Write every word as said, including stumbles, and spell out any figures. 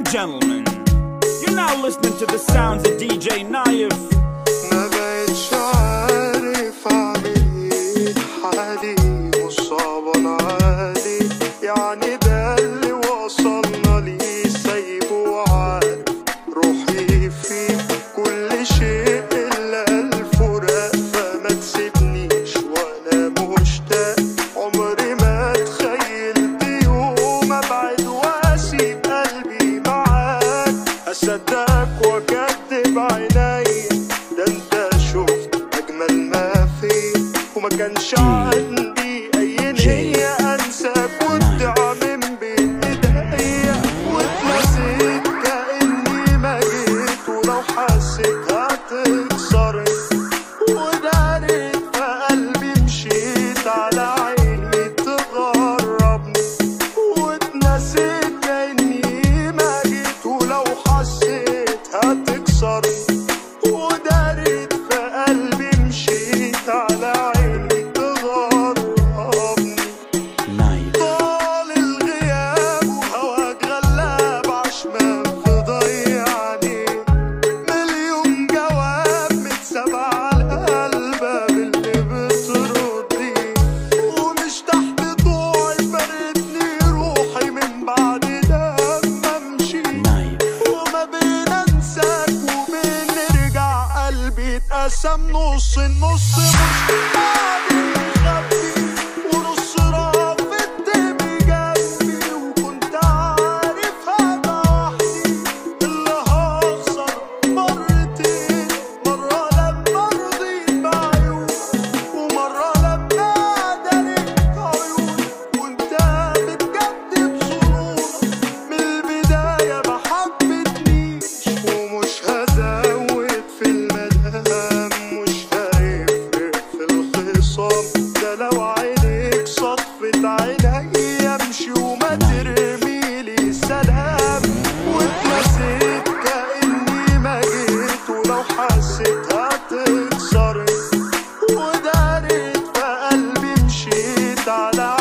gentlemen, you're now listening to the sounds of D J Naif. ما بقتش عارف اعمل ايه، حالي مصاب عالي، يعني ده اللي وصلنا ليه، سايبه وعارف روحي فيه كل شيء الا الفراق، فما تسيبنيش وانا مشتاق، عمري ما تخيلت يوم ابعد واسيب قلبي معاك، اصدقك واكدب عينيا، ده انت شفت اجمل ما فيه، وما كانش عندي اي نية انساك وادعى من بين ايديا، واتنسيت كاني ما جيت، ولو حسيت هتكسرني، وداريت في قلبي مشيت على عيني تغربني، واتنسيت كاني ما جيت، ولو حسيت هتكسرني، وداريت في قلبي مشيت على عيني تغربني. طال الغياب وهواك غلاب عشمان في ضيعني، مليون جواب متساب على الباب اللي بتردي، ومش تحت ضوعي فارقتني روحي من بعد لما امشي، وما بين انساك وبين نرجع قلبي اتقسم نص، النص مش قادر يخبي، ونص رافضت بجنبي، وكنت عارف هبقى وحدي اللي هخسر مرتين، مرة لما رضيت بعيونك، ومرة لما دريت عيونك، وانت بتكدب ظنونك، من البداية ما حبتنيش، ومش هزود في المدام، مش هيفرق في الخصام، ده لو عينيك صفت عينيا امشي وما ترميلي سلام، واتنسيت كأني ما جيت، ولو حسيت هتكسرني، وداريت في قلبي مشيت على